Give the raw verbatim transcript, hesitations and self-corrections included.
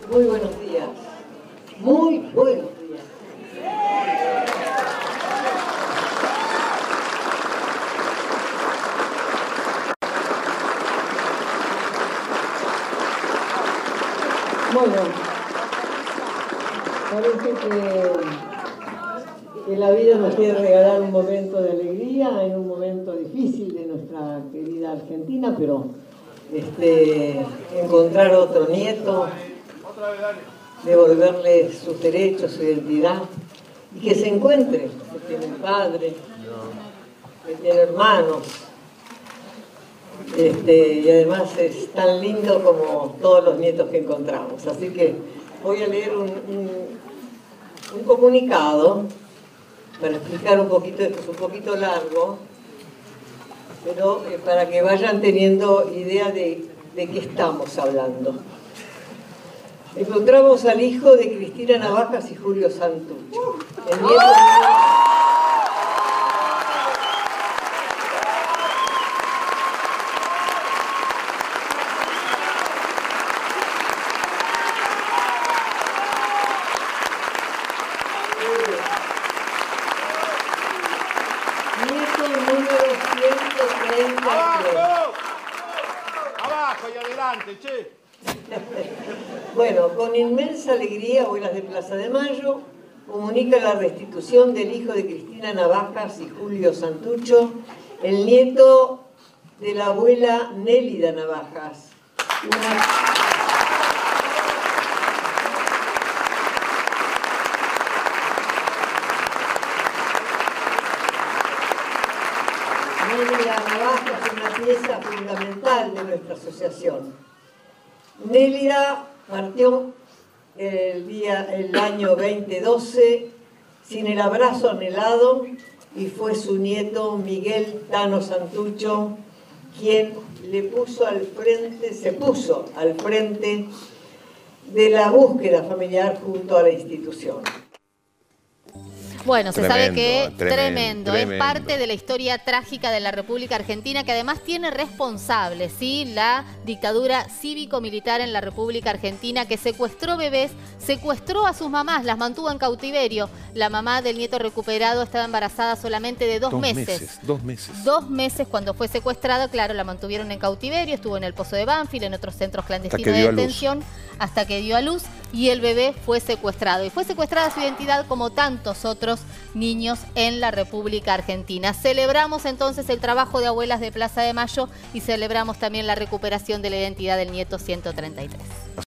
Muy buenos días. Muy buenos días. Bueno, parece que, que la vida nos quiere regalar un momento de alegría en un momento difícil de nuestra querida Argentina, pero este, encontrar otro nieto, devolverle sus derechos, su identidad, y que se encuentre, que tiene padre, que tiene hermanos, este, y además es tan lindo como todos los nietos que encontramos. Así que voy a leer un, un, un comunicado para explicar un poquito, esto es un poquito largo, pero eh, para que vayan teniendo idea de, de qué estamos hablando. Encontramos al hijo de Cristina Navajas y Julio Santucho. El nieto Nieto número ciento treinta y tres. ¡Abajo! ¡Abajo y adelante, che! Bueno, con inmensa alegría, Abuelas de Plaza de Mayo comunica la restitución del hijo de Cristina Navajas y Julio Santucho, el nieto de la abuela Nélida Navajas. Una... Nélida Navajas es una pieza fundamental de nuestra asociación. Nélida partió el, día, el año veinte doce sin el abrazo anhelado y fue su nieto Miguel Tano Santucho quien le puso al frente, se puso al frente de la búsqueda familiar junto a la institución. Bueno, se Tremendo, sabe que tremendo, tremendo, tremendo. es parte de la historia trágica de la República Argentina, que además tiene responsables, ¿sí? La dictadura cívico-militar en la República Argentina, que secuestró bebés, secuestró a sus mamás, las mantuvo en cautiverio. La mamá del nieto recuperado estaba embarazada solamente de dos, dos meses. meses. Dos meses. Dos meses cuando fue secuestrada, claro, la mantuvieron en cautiverio, estuvo en el Pozo de Banfield, en otros centros clandestinos de detención, hasta que dio a luz y el bebé fue secuestrado. Y fue secuestrada su identidad como tantos otros niños en la República Argentina. Celebramos entonces el trabajo de Abuelas de Plaza de Mayo y celebramos también la recuperación de la identidad del nieto ciento treinta y tres.